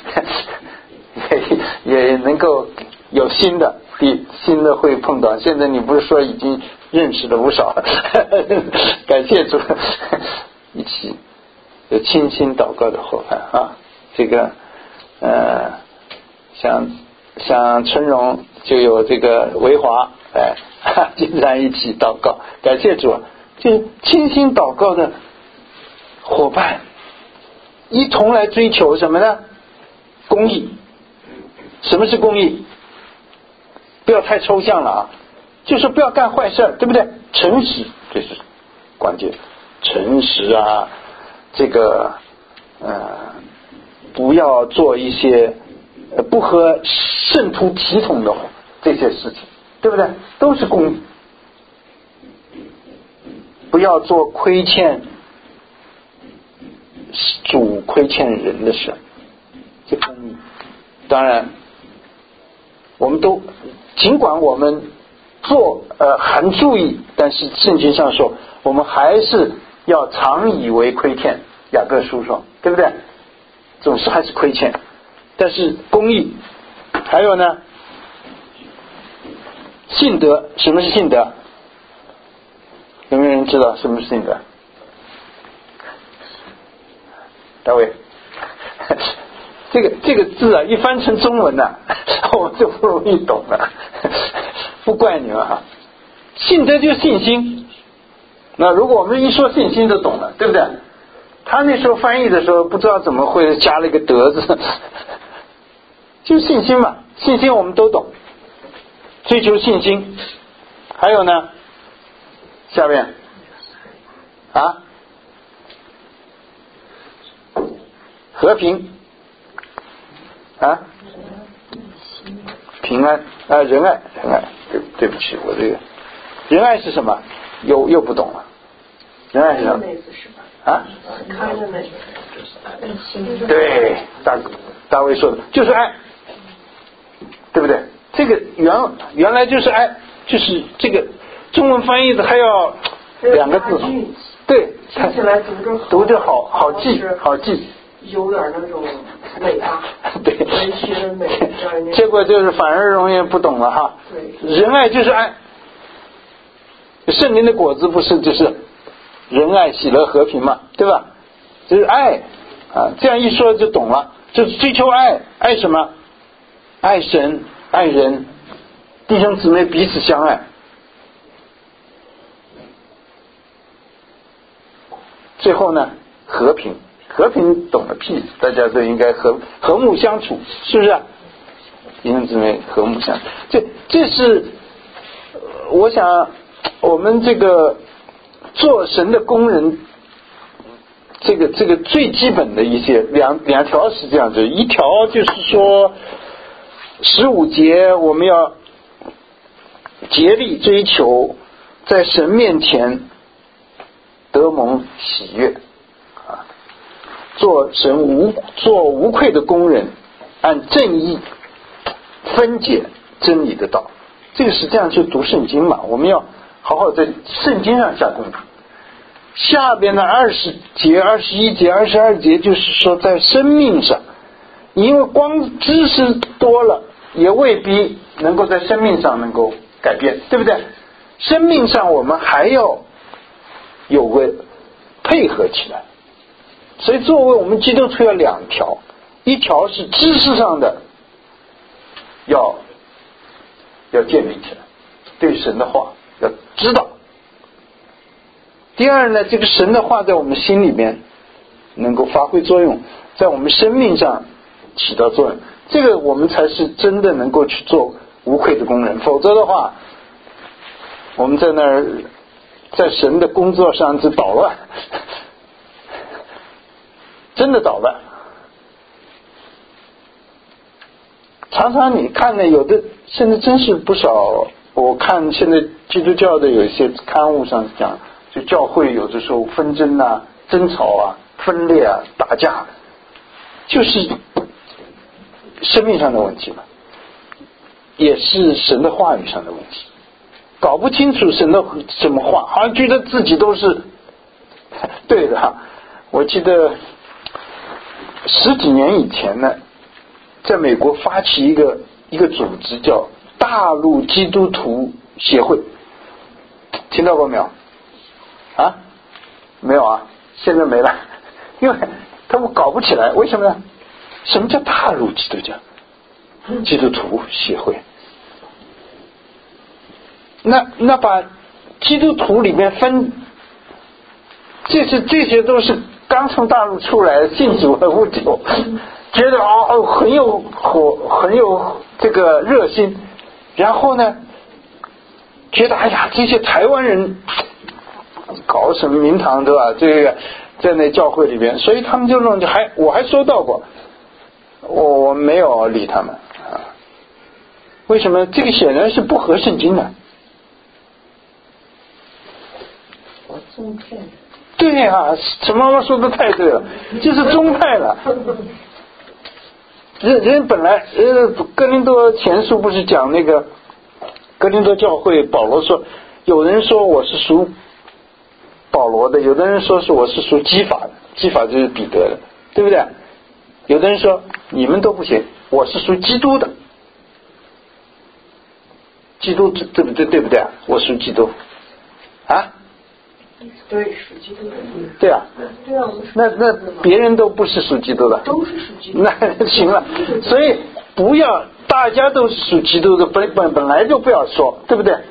也也能够有新的第新的会碰到。现在你不是说已经认识了不少，感谢主，一起有倾心祷告的伙伴啊，这个呃，像像春荣就有这个维华，哎，经常一起祷告，感谢主，就是倾心祷告的伙伴，一同来追求什么呢？公义。什么是公义？不要太抽象了啊，就是不要干坏事，对不对？诚实，这是关键。诚实啊，这个呃，不要做一些不合圣徒体统的这些事情，对不对？都是公义。不要做亏欠主、亏欠人的事，这公义。当然，我们都尽管我们做呃很注意，但是圣经上说，我们还是要常以为亏欠。雅各书说，对不对？总是还是亏欠，但是公义。还有呢，信德。什么是信德？有没有人知道什么是信德？大卫。这个这个字啊，一翻成中文呢、啊，我们就不容易懂了。不怪你们哈，信德就是信心。那如果我们一说信心就懂了，对不对？他那时候翻译的时候，不知道怎么会加了一个德字，就是信心嘛。信心我们都懂，追求信心。还有呢，下面啊，和平。啊，平安啊，仁爱，仁爱，对对不起，我这个仁爱是什么？又又不懂了。仁爱是什么？啊？对，大大卫说的就是爱，对不对？这个原原来就是爱，就是这个中文翻译的还要两个字，对， 听起来读着好， 读着好好记，好记。 有点那种美啊， 对， 文学的美， 结果就是反而容易不懂了哈。 对， 仁爱就是爱，圣灵的果子不是就是仁爱、喜乐、和平嘛，对吧？就是爱啊，这样一说就懂了，就是追求爱，爱什么？爱神，爱人，弟兄姊妹彼此相爱。最后呢，和平。和平懂了 peace， 大家都应该和和睦相处，是不是、啊？弟兄姊妹和睦相处，这这是我想我们这个做神的工人，这个这个最基本的一些两两条是这样子，一条就是说十五节我们要竭力追求在神面前得蒙喜悦。做神无做无愧的工人，按正义分解真理的道，这个实际上就读圣经嘛。我们要好好在圣经上下功夫。下边的二十节、二十一节、二十二节，就是说在生命上，因为光知识多了，也未必能够在生命上能够改变，对不对？生命上我们还要有个配合起来。所以作为我们基督徒要两条，一条是知识上的要要建立起来，对神的话要知道。第二呢，这个神的话在我们心里面能够发挥作用，在我们生命上起到作用，这个我们才是真的能够去做无愧的工人。否则的话，我们在那儿在神的工作上就捣乱，真的捣乱。常常你看呢，有的现在真是不少，我看现在基督教的有一些刊物上讲，就教会有的时候纷争啊、争吵啊、分裂啊、打架，就是生命上的问题嘛，也是神的话语上的问题，搞不清楚神的什么话，好像觉得自己都是对的。我记得十几年以前呢，在美国发起一个一个组织叫大陆基督徒协会，听到过没有？啊，没有啊，现在没了。 因为他们搞不起来，为什么呢？什么叫大陆基督教？基督徒协会。那那把基督徒里面分，这是这些都是刚从大陆出来信主的不久，觉得哦很有火，很有这个热心，然后呢，觉得哎呀这些台湾人搞什么名堂对吧？这个在那教会里边，所以他们就弄，还我还收到过，我我没有理他们啊。为什么？这个显然是不合圣经的。 宗派。 对呀、啊，陈妈妈说的太对了，就是宗派了。人人本来呃，哥林多前书不是讲那个哥林多教会，保罗说，有人说我是属保罗的，有的人说是我是属基法的，基法就是彼得的，对不对？有的人说你们都不行，我是属基督的，基督对不对？对不对？我属基督啊。 对，属基督的。 对啊， 对啊，我们那那别人都不是属基督的， 都是属基督。 那行了，所以不要大家都是属基督的，本本本来就不要说，对不对？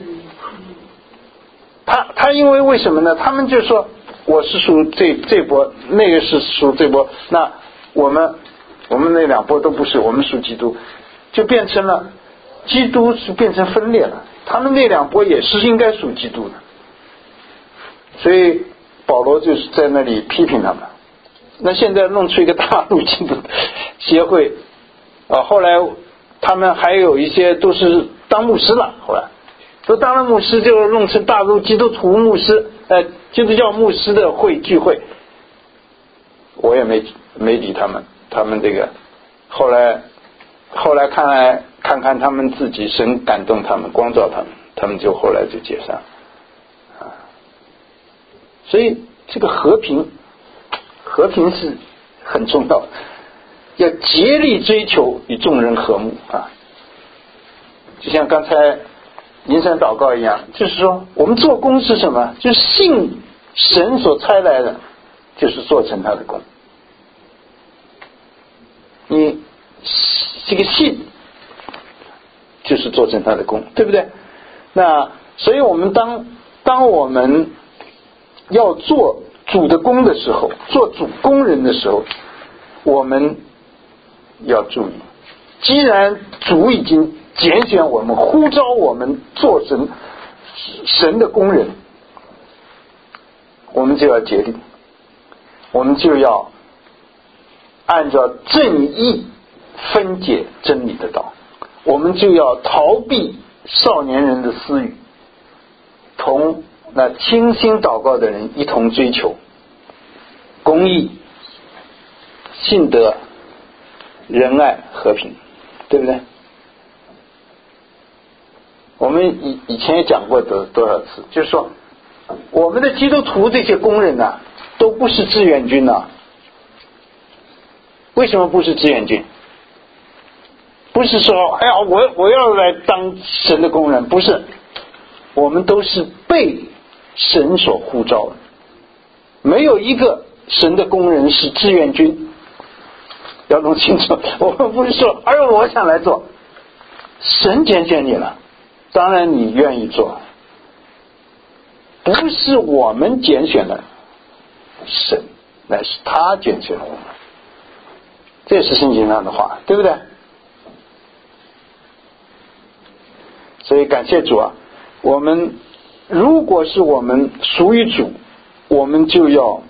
他他因为为什么呢？他们就说我是属这这波，那个是属这波，那我们我们那两波都不是，我们属基督，就变成了基督是变成分裂了，他们那两波也是应该属基督的。所以保罗就是在那里批评他们。那现在弄出一个大陆基督协会啊，后来他们还有一些都是当牧师了，后来都当了牧师，就弄成大陆基督徒牧师，呃，基督教牧师的会聚会。我也没没理他们，他们这个后来后来看来看看他们自己，神感动他们，光照他们，他们就后来就解散。所以这个和平，和平是很重要的，要竭力追求与众人和睦啊！就像刚才银山祷告一样，就是说我们做工是什么？就是信神所差来的，就是做成他的工。你这个信就是做成他的工，对不对？那所以我们当当我们要做主的工的时候，做主工人的时候，我们要注意，既然主已经拣选我们，呼召我们做神神的工人，我们就要竭力，我们就要按照正义分解真理的道，我们就要逃避少年人的私欲，同那倾心祷告的人一同追求公义、信德、仁爱、和平，对不对？我们以以前也讲过多多少次，就是说我们的基督徒这些工人啊，都不是志愿军啊。为什么不是志愿军？不是说哎呀我我要来当神的工人，不是，我们都是被神所呼召的，没有一个神的工人是志愿军，要弄清楚。我们不是说哎呦我想来做，神拣选你了，当然你愿意做，不是我们拣选了神，乃是他拣选了我们，这是圣经上的话，对不对？所以感谢主啊，我们如果是我们属于主，我们就要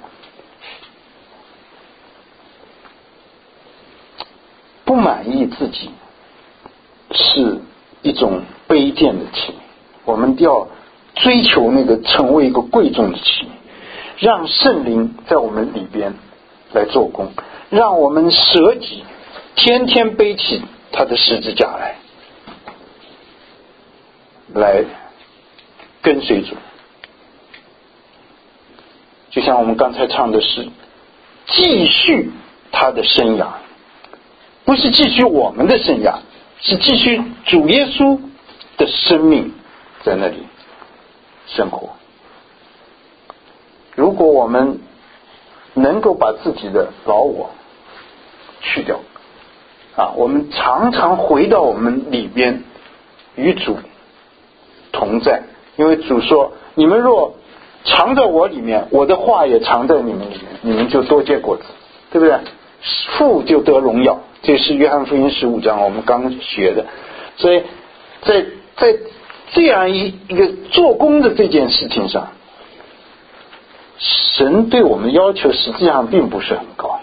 不满意自己是一种卑贱的器皿，我们要追求那个成为一个贵重的器皿，让圣灵在我们里边来做工，让我们舍己，天天背起他的十字架来来跟随主。就像我们刚才唱的是继续他的生涯，不是继续我们的生涯，是继续主耶稣的生命在那里生活。如果我们能够把自己的老我去掉啊，我们常常回到我们里边与主同在，因为主说你们若藏在我里面，我的话也藏在你们里面，你们就多结果子，对不对？父就得荣耀，这是约翰福音十五章我们刚学的。所以在在这样一一个做工的这件事情上，神对我们要求实际上并不是很高。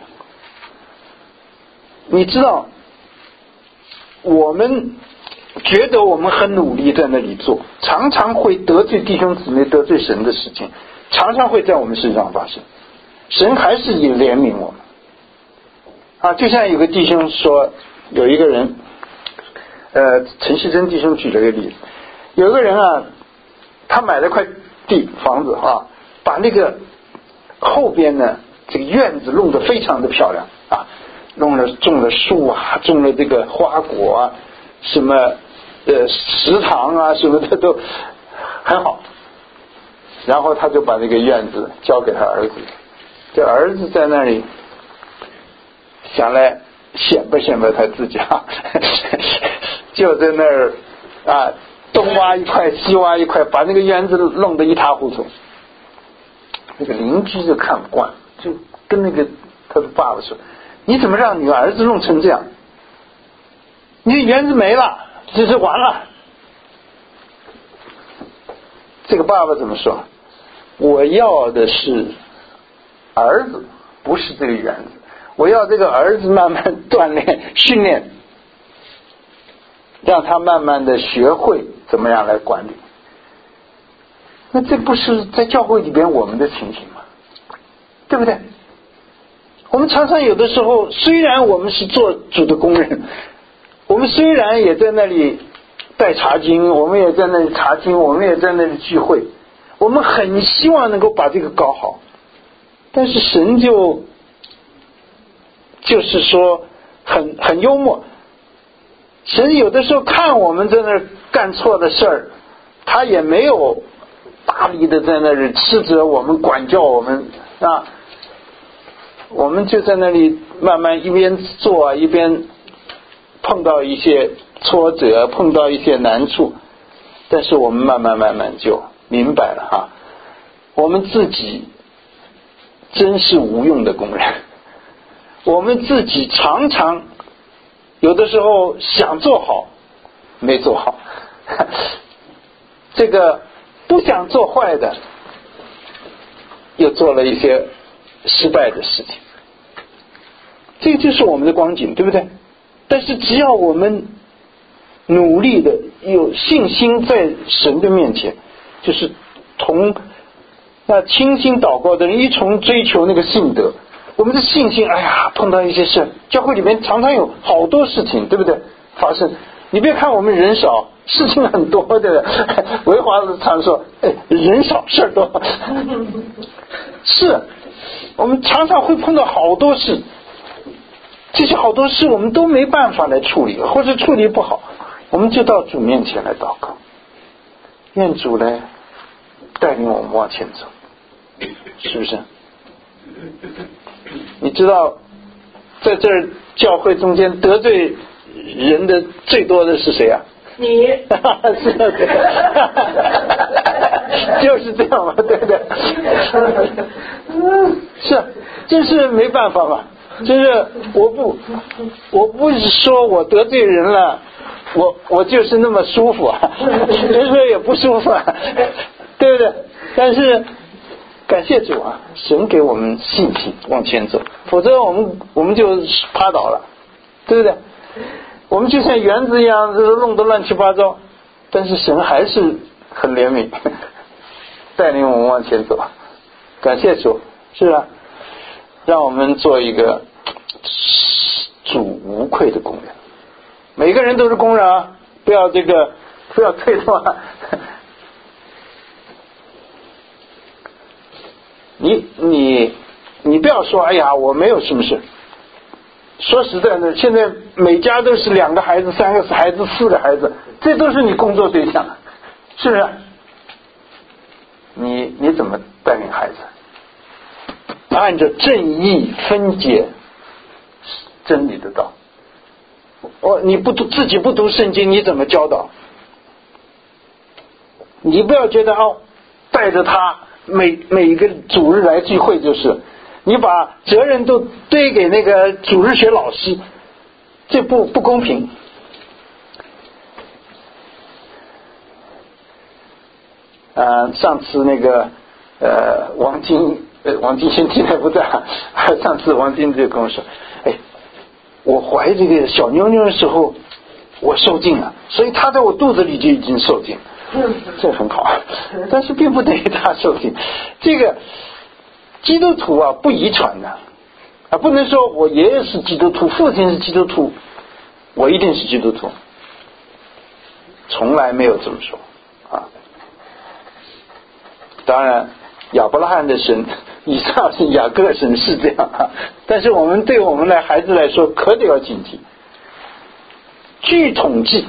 你知道我们觉得我们很努力在那里做，常常会得罪弟兄姊妹得罪神的事情，常常会在我们身上发生，神还是以怜悯我们啊。就像有个弟兄说，有一个人呃，陈锡珍弟兄举了个例子，有一个人啊，他买了块地房子啊，把那个后边呢这个院子弄得非常的漂亮啊，弄了种了树啊，种了这个花果啊，什么呃食堂啊什么的都很好，然后他就把那个院子交给他儿子，这儿子在那里想来显摆显摆他自己啊，就在那儿啊东挖一块西挖一块，把那个院子弄得一塌糊涂。那个邻居就看不惯，就跟那个他的爸爸说，你怎么让你儿子弄成这样，你的园子没了，这是完了。这个爸爸怎么说，我要的是儿子，不是这个园子，我要这个儿子慢慢锻炼训练，让他慢慢的学会怎么样来管理。那这不是在教会里边我们的情形吗？对不对？我们常常有的时候，虽然我们是做主的工人，我们虽然也在那里带查经，我们也在那里查经，我们也在那里聚会，我们很希望能够把这个搞好，但是神就就是说很很幽默，神有的时候看我们在那干错的事儿，他也没有大力的在那里斥责我们管教我们啊，我们就在那里慢慢一边做啊，一边碰到一些挫折，碰到一些难处，但是我们慢慢慢慢就明白了啊，我们自己真是无用的工人，我们自己常常有的时候想做好没做好，这个不想做坏的又做了一些失败的事情，这个就是我们的光景，对不对？但是只要我们努力的有信心在神的面前，就是同那倾心祷告的人一同追求那个信德，我们的信心，哎呀，碰到一些事，教会里面常常有好多事情，对不对？发生，你别看我们人少，事情很多的。维华常说，哎，人少事儿多。是，我们常常会碰到好多事，这些好多事我们都没办法来处理，或者处理不好，我们就到主面前来祷告，愿主来带领我们往前走，是不是？你知道在这儿教会中间得罪人的最多的是谁啊？ 你是的，对，就是这样嘛，对不对？是，就是没办法嘛，就是我不，我不是说我得罪人了，我我就是那么舒服啊，有时候也不舒服啊，对不对？但是感谢主啊，神给我们信心往前走，否则我们我们就趴倒了，对不对？我们就像园子一样弄得乱七八糟，但是神还是很怜悯，带领我们往前走。感谢主，是啊，让我们做一个主无愧的工人。每个人都是工人啊，不要这个不要退缩啊。你你你不要说，哎呀，我没有什么事。说实在的，现在每家都是两个孩子、三个孩子、四个孩子，这都是你工作对象，是不是？你你怎么带领孩子？ 按着正义分解真理的道。哦，你不读自己不读圣经，你怎么教导？你不要觉得哦，带着他每每一个主日来聚会，就是你把责任都堆给那个主日学老师，这不不公平。呃，上次那个呃王晶呃王晶现在不在，上次王晶就跟我说，哎，我怀这个小妞妞的时候，我受尽了，所以她在我肚子里就已经受尽了。这很好，但是并不等于他受尽。这个基督徒啊，不遗传的啊，不能说我爷爷是基督徒，父亲是基督徒，我一定是基督徒，从来没有这么说啊。当然，亚伯拉罕的神、以撒神、雅各神是这样啊，但是我们对我们的孩子来说，可得要警惕。据统计，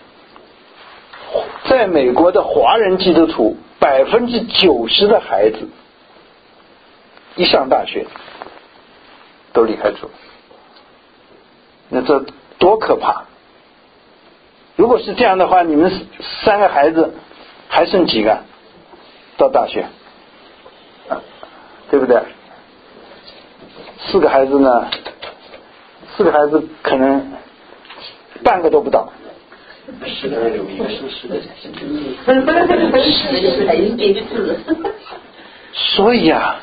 在美国的华人基督徒，百分之九十的孩子一上大学都离开主，那这多可怕！如果是这样的话，你们三个孩子还剩几个到大学？啊，对不对？四个孩子呢？四个孩子可能半个都不到。 十个人有一个是十个才是所以啊，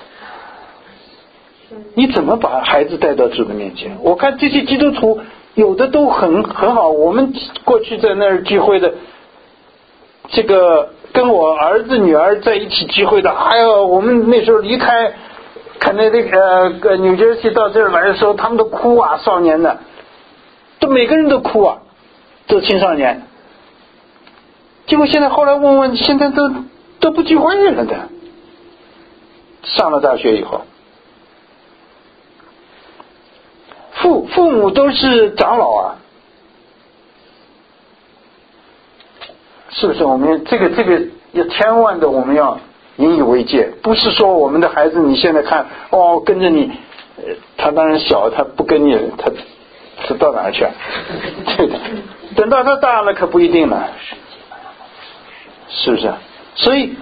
你怎么把孩子带到主的面前？我看这些基督徒有的都很很好，我们过去在那儿聚会的，这个跟我儿子女儿在一起聚会的，哎呦，我们那时候离开可能那个呃纽约西到这儿来的时候，他们都哭啊，少年的，都每个人都哭啊，这青少年。结果现在后来问问，现在都都不聚会了的。上了大学以后，父父母都是长老啊，是不是？我们这个这个要千万的，我们要引以为戒。不是说我们的孩子，你现在看哦，跟着你，呃，他当然小，他不跟你，他他到哪儿去啊？对的，等到他大了可不一定了，是不是？所以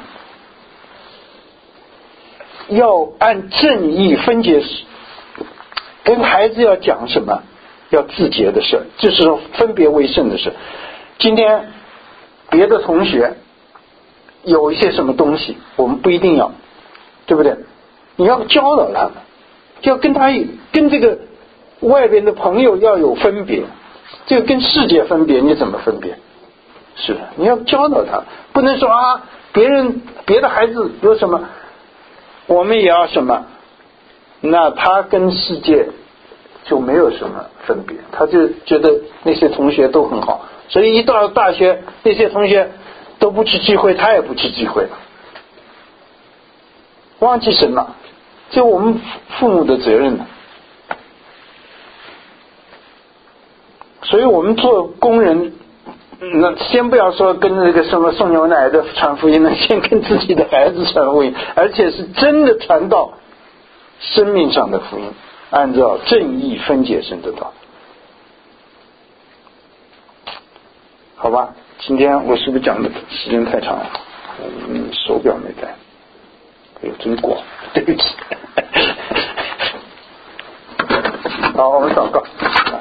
要按正义分解，跟孩子要讲什么？要自洁的事，就是说分别为圣的事。今天别的同学有一些什么东西，我们不一定要，对不对？你要教导他们，要跟他跟这个外边的朋友要有分别，这个跟世界分别，你怎么分别？是的，你要教导他，不能说啊，别人别的孩子有什么，我们也要什么，那他跟世界就没有什么分别，他就觉得那些同学都很好，所以一到了大学，那些同学都不去聚会，他也不去聚会了，忘记神了，这我们父母的责任了。所以我们做工人，那先不要说跟那个什么送牛奶的传福音了，先跟自己的孩子传福音，而且是真的传到生命上的福音，按照正义分解神的道。好吧，今天我是不是讲的时间太长了？嗯，手表没带，哎呦，真过，对不起。好，我们祷告。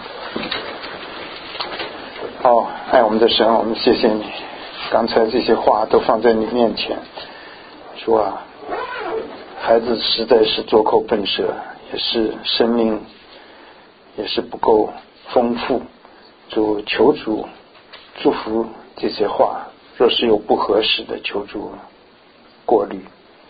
好，爱我们的神，我们谢谢你，刚才这些话都放在你面前，说啊，孩子实在是拙口笨舌，也是生命也是不够丰富，主求主祝福这些话，若是有不合适的，求主过滤。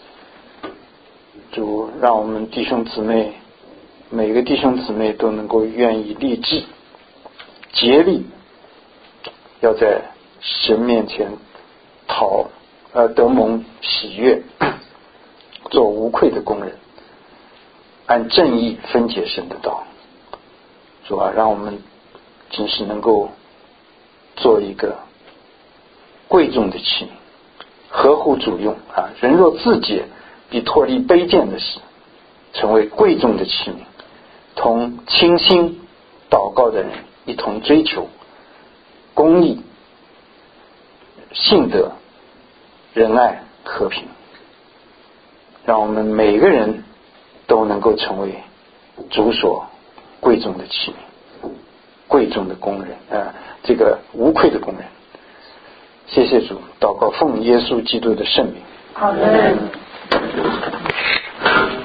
主让我们弟兄姊妹，每个弟兄姊妹都能够愿意立志竭力，要在神面前讨呃得蒙喜悦，做无愧的工人，按正义分解神的道。主啊，让我们真是能够做一个贵重的器皿，合乎主用啊！人若自洁，比脱离卑贱的事。 成为贵重的器皿，同倾心祷告的人一同追求公义、信德、仁爱、和平，让我们每个人都能够成为主所贵重的器皿，贵重的工人啊、呃，这个无愧的工人。谢谢主，祷告奉耶稣基督的圣名。 阿门。